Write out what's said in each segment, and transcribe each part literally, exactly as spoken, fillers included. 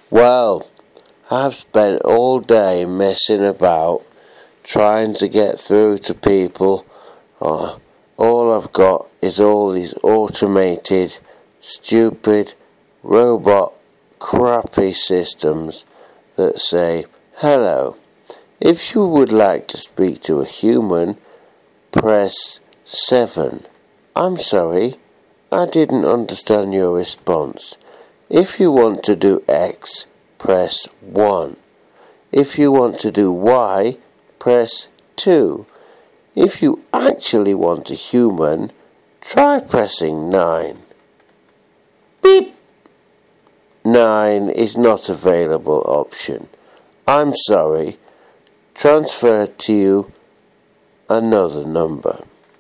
Well, I've spent all day messing about, trying to get through to people. Oh, all I've got is all these automated, stupid, robot, crappy systems that say, "Hello, if you would like to speak to a human, press seven. I'm sorry, I didn't understand your response. If you want to do X, press one. If you want to do Y, press two. If you actually want a human, try pressing nine. Beep! nine is not available option. I'm sorry. Transfer to you another number."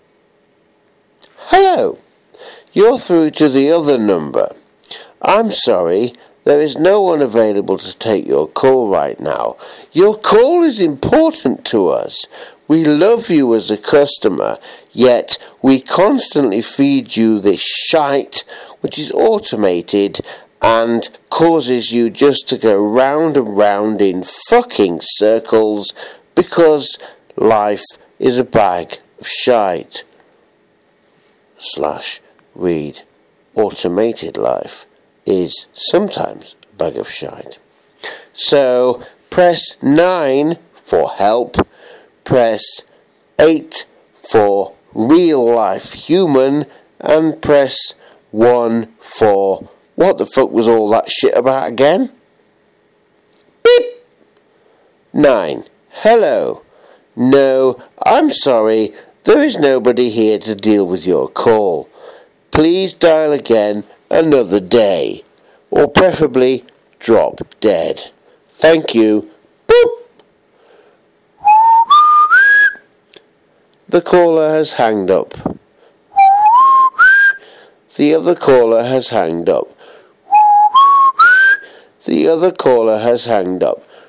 "Hello, you're through to the other number. I'm sorry, there is no one available to take your call right now. Your call is important to us. We love you as a customer, yet we constantly feed you this shite, which is automated and causes you just to go round and round in fucking circles because life is a bag of shite." Slash read, automated life is sometimes a bag of shite. So press nine for help, press eight for real life human, and press one for what the fuck was all that shit about again? Beep! nine. Hello. No, I'm sorry, there is nobody here to deal with your call. Please dial again another day, or preferably drop dead. Thank you. Boop! The caller has hanged up. The other caller has hanged up. The other caller has hanged up.